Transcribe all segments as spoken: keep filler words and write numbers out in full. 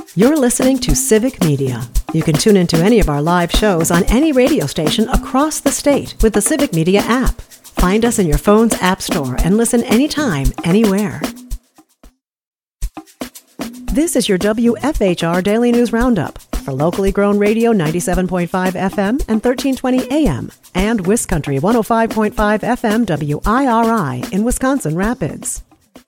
You're listening to Civic Media. You can tune into any of our live shows on any radio station across the state with the Civic Media app. Find us in your phone's app store and listen anytime, anywhere. This is your W F H R Daily News Roundup for locally grown radio ninety-seven point five F M and thirteen twenty A M and WisCountry one oh five point five F M W I R I in Wisconsin Rapids.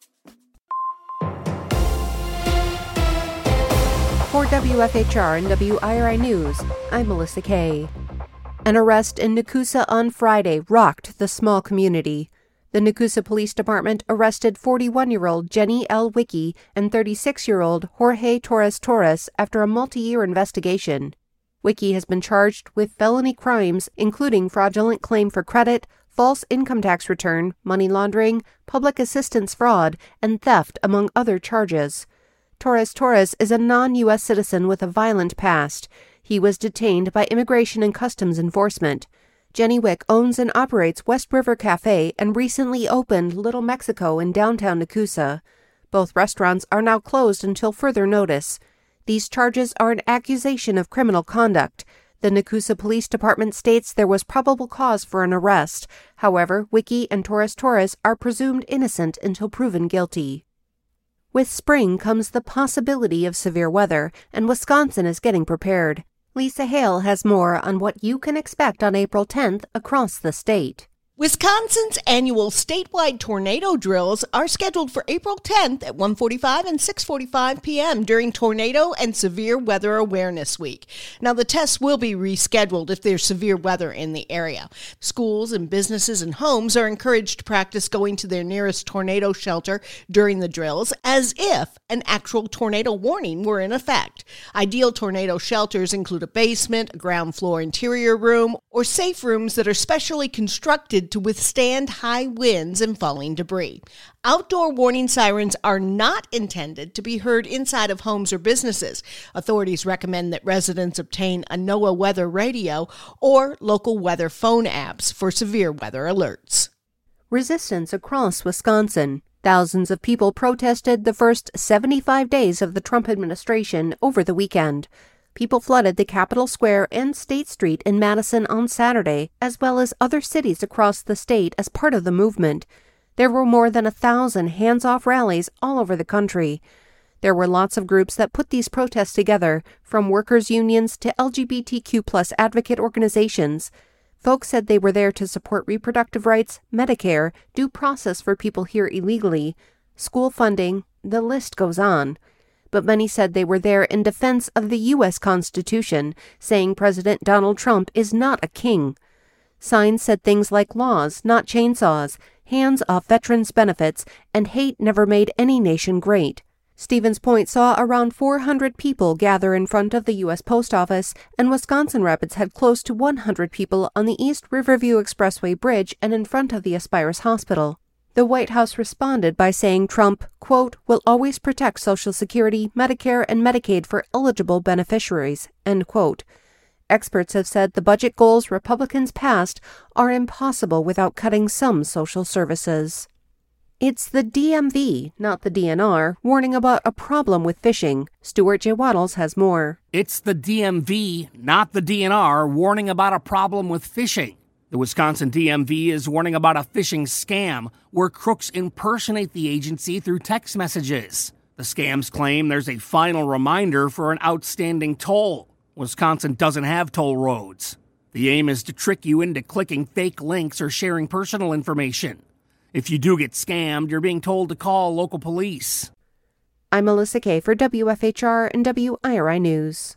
For W F H R and W I R I News, I'm Melissa Kay. An arrest in Nekoosa on Friday rocked the small community. The Nekoosa Police Department arrested forty-one-year-old Jenny L. Wicki and thirty-six-year-old Jorge Torres Torres after a multi-year investigation. Wicki has been charged with felony crimes, including fraudulent claim for credit, false income tax return, money laundering, public assistance fraud, and theft, among other charges. Torres Torres is a non-U S citizen with a violent past. He was detained by Immigration and Customs Enforcement. Jenny Wick owns and operates West River Cafe and recently opened Little Mexico in downtown Nekoosa. Both restaurants are now closed until further notice. These charges are an accusation of criminal conduct. The Nekoosa Police Department states there was probable cause for an arrest. However, Wicki and Torres Torres are presumed innocent until proven guilty. With spring comes the possibility of severe weather, and Wisconsin is getting prepared. Lisa Hale has more on what you can expect on April tenth across the state. Wisconsin's annual statewide tornado drills are scheduled for April tenth at one forty-five and six forty-five p.m. during Tornado and Severe Weather Awareness Week. Now, the tests will be rescheduled if there's severe weather in the area. Schools and businesses and homes are encouraged to practice going to their nearest tornado shelter during the drills as if an actual tornado warning were in effect. Ideal tornado shelters include a basement, a ground floor interior room, or safe rooms that are specially constructed to withstand high winds and falling debris. Outdoor warning sirens are not intended to be heard inside of homes or businesses. Authorities recommend that residents obtain a NOAA weather radio or local weather phone apps for severe weather alerts. Resistance across Wisconsin. Thousands of people protested the first seventy-five days of the Trump administration over the weekend. People flooded the Capitol Square and State Street in Madison on Saturday, as well as other cities across the state as part of the movement. There were more than a thousand hands-off rallies all over the country. There were lots of groups that put these protests together, from workers' unions to L G B T Q plus advocate organizations. Folks said they were there to support reproductive rights, Medicare, due process for people here illegally, school funding, the list goes on. But many said they were there in defense of the U S Constitution, saying President Donald Trump is not a king. Signs said things like laws, not chainsaws, hands off veterans' benefits, and hate never made any nation great. Stevens Point saw around four hundred people gather in front of the U S Post Office, and Wisconsin Rapids had close to one hundred people on the East Riverview Expressway Bridge and in front of the Aspirus Hospital. The White House responded by saying Trump, quote, will always protect Social Security, Medicare, and Medicaid for eligible beneficiaries, end quote. Experts have said the budget goals Republicans passed are impossible without cutting some social services. It's the D M V, not the D N R, warning about a problem with fishing. Stuart J. Waddles has more. It's the D M V, not the D N R, warning about a problem with fishing. The Wisconsin D M V is warning about a phishing scam where crooks impersonate the agency through text messages. The scams claim there's a final reminder for an outstanding toll. Wisconsin doesn't have toll roads. The aim is to trick you into clicking fake links or sharing personal information. If you do get scammed, you're being told to call local police. I'm Melissa Kay for W F H R and W I R I News.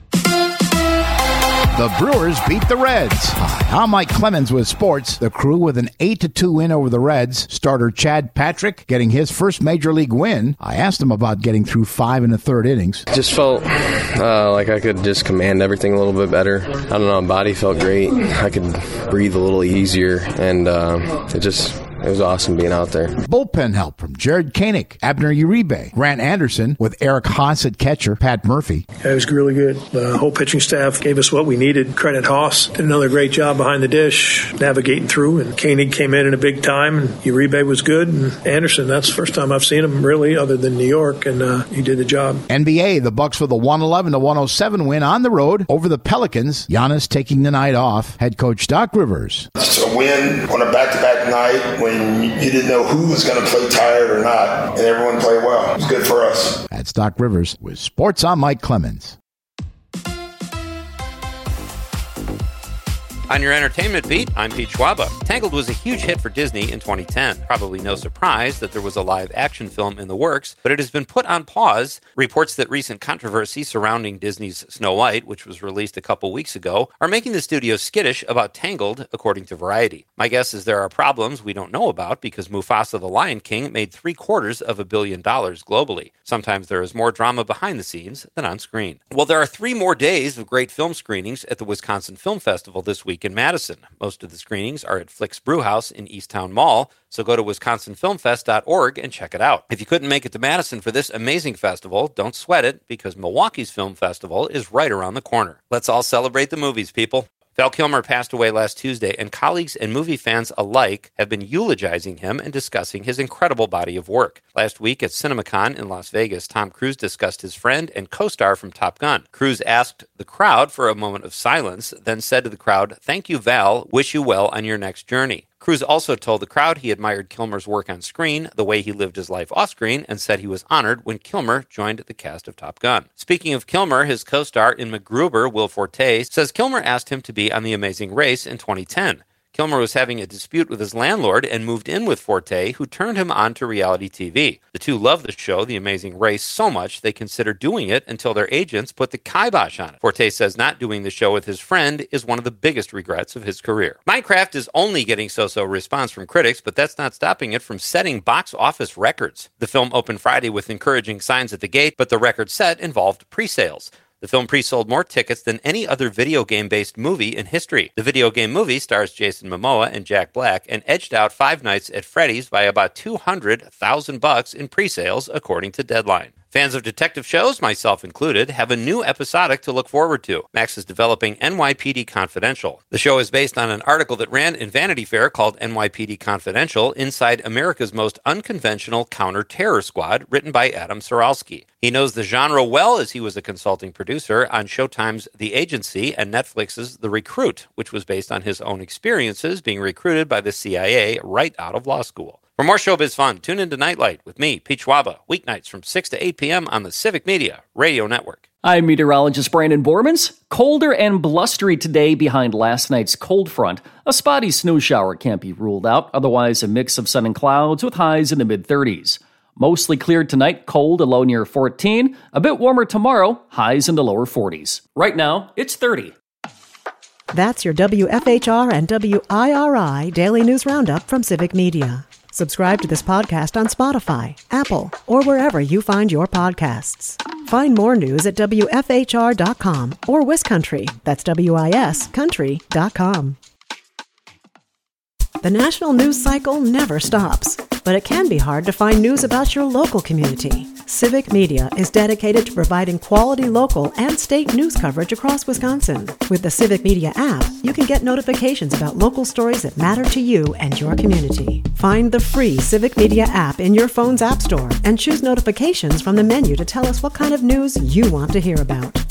The Brewers beat the Reds. Hi, I'm Mike Clemens with sports. The Crew with an eight to two win over the Reds. Starter Chad Patrick getting his first major league win. I asked him about getting through five and a third innings. Just felt uh, like I could just command everything a little bit better. I don't know, my body felt great. I could breathe a little easier, and uh, it just it was awesome being out there. Bullpen help from Jared Koenig, Abner Uribe, Grant Anderson, with Eric Haas at catcher, Pat Murphy. Yeah, it was really good. The whole pitching staff gave us what we needed. Credit Haas. Did another great job behind the dish, navigating through, and Koenig came in in a big time, and Uribe was good, and Anderson, that's the first time I've seen him, really, other than New York, and uh, he did the job. N B A, the Bucks with a one eleven to one oh seven win on the road over the Pelicans. Giannis taking the night off. Head coach Doc Rivers. It's a win on a back-to-back night when you didn't know who was going to play tired or not, and everyone played well. It was good for us. That's Doc Rivers with Sports. I'm Mike Clemens. On your entertainment beat, I'm Pete Schwaba. Tangled was a huge hit for Disney in twenty ten. Probably no surprise that there was a live-action film in the works, but it has been put on pause. Reports that recent controversy surrounding Disney's Snow White, which was released a couple weeks ago, are making the studio skittish about Tangled, according to Variety. My guess is there are problems we don't know about because Mufasa the Lion King made three-quarters of a billion dollars globally. Sometimes there is more drama behind the scenes than on screen. Well, there are three more days of great film screenings at the Wisconsin Film Festival this week in Madison. Most of the screenings are at Flick's Brewhouse in Easttown Mall, so go to wisconsin film fest dot org and check it out. If you couldn't make it to Madison for this amazing festival, don't sweat it, because Milwaukee's Film Festival is right around the corner. Let's all celebrate the movies, people. Val Kilmer passed away last Tuesday, and colleagues and movie fans alike have been eulogizing him and discussing his incredible body of work. Last week at CinemaCon in Las Vegas, Tom Cruise discussed his friend and co-star from Top Gun. Cruise asked the crowd for a moment of silence, then said to the crowd, "Thank you, Val. Wish you well on your next journey." Cruise also told the crowd he admired Kilmer's work on screen, the way he lived his life off-screen, and said he was honored when Kilmer joined the cast of Top Gun. Speaking of Kilmer, his co-star in MacGruber, Will Forte, says Kilmer asked him to be on The Amazing Race in twenty ten. Kilmer was having a dispute with his landlord and moved in with Forte, who turned him on to reality T V. The two loved the show, The Amazing Race, so much they considered doing it until their agents put the kibosh on it. Forte says not doing the show with his friend is one of the biggest regrets of his career. Minecraft is only getting so-so response from critics, but that's not stopping it from setting box office records. The film opened Friday with encouraging signs at the gate, but the record set involved pre-sales. The film pre-sold more tickets than any other video game-based movie in history. The video game movie stars Jason Momoa and Jack Black and edged out Five Nights at Freddy's by about two hundred thousand bucks in pre-sales, according to Deadline. Fans of detective shows, myself included, have a new episodic to look forward to. Max is developing N Y P D Confidential. The show is based on an article that ran in Vanity Fair called N Y P D Confidential, Inside America's Most Unconventional Counter-Terror Squad, written by Adam Saralski. He knows the genre well as he was a consulting producer on Showtime's The Agency and Netflix's The Recruit, which was based on his own experiences being recruited by the C I A right out of law school. For more showbiz fun, tune into Nightlight with me, Pete Schwaba, weeknights from six to eight p.m. on the Civic Media Radio Network. I'm meteorologist Brandon Bormans. Colder and blustery today behind last night's cold front. A spotty snow shower can't be ruled out, otherwise a mix of sun and clouds with highs in the mid-thirties. Mostly cleared tonight, cold, a low near fourteen. A bit warmer tomorrow, highs in the lower forties. Right now, it's thirty. That's your W F H R and W I R I Daily News Roundup from Civic Media. Subscribe to this podcast on Spotify, Apple, or wherever you find your podcasts. Find more news at W F H R dot com or WisCountry, that's W I S country dot com. The national news cycle never stops, but it can be hard to find news about your local community. Civic Media is dedicated to providing quality local and state news coverage across Wisconsin. With the Civic Media app, you can get notifications about local stories that matter to you and your community. Find the free Civic Media app in your phone's app store and choose notifications from the menu to tell us what kind of news you want to hear about.